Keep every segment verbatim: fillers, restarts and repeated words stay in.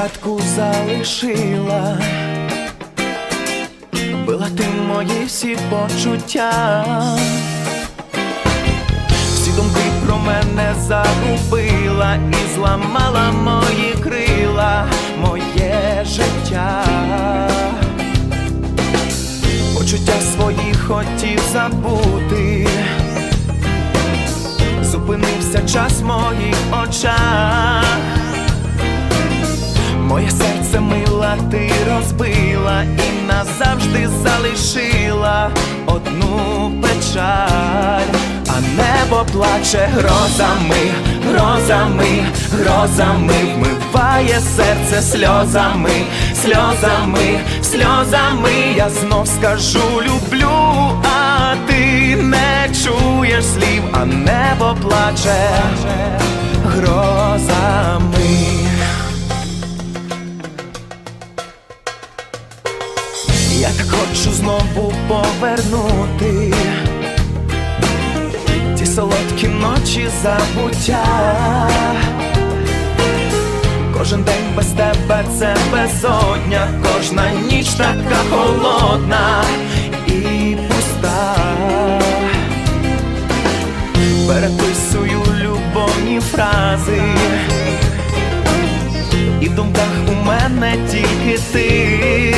згадку залишила, била ти мої всі почуття, всі думки про мене загубила і зламала мої крила, моє життя. Почуття свої хотів забути, зупинився час в моїх очах. Моє серце мила ти розбила і назавжди залишила одну печаль. А небо плаче грозами, грозами, грозами, вмиває серце сльозами, сльозами, сльозами. Я знов скажу люблю, а ти не чуєш слів, а небо плаче грозами. Я так хочу знову повернути ті солодкі ночі забуття. Кожен день без тебе це безодня, кожна ніч така холодна і пуста. Переписую любовні фрази, і в думках у мене тільки ти.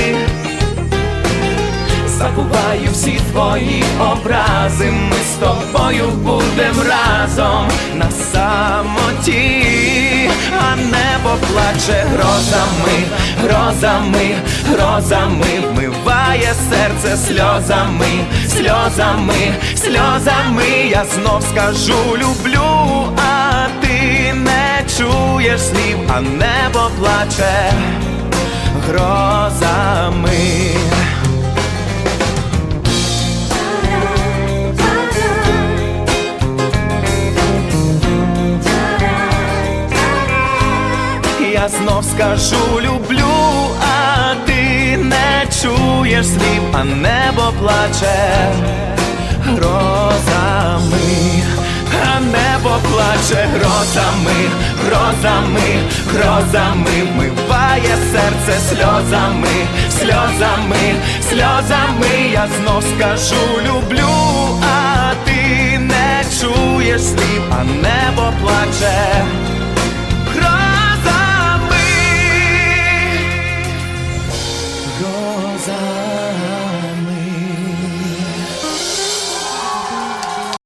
Забуваю всі твої образи, ми з тобою будем разом на самоті. А небо плаче грозами, грозами, грозами, вмиває серце сльозами, сльозами, сльозами. Я знов скажу люблю, а ти не чуєш слів, а небо плаче грозами. Я знов скажу люблю, а ти не чуєш слів, а небо плаче грозами. А небо плаче грозами, грозами, грозами, вмиває серце сльозами, сльозами, сльозами. Я знов скажу люблю, а ти не чуєш слів, а небо плаче грозами. Гроза.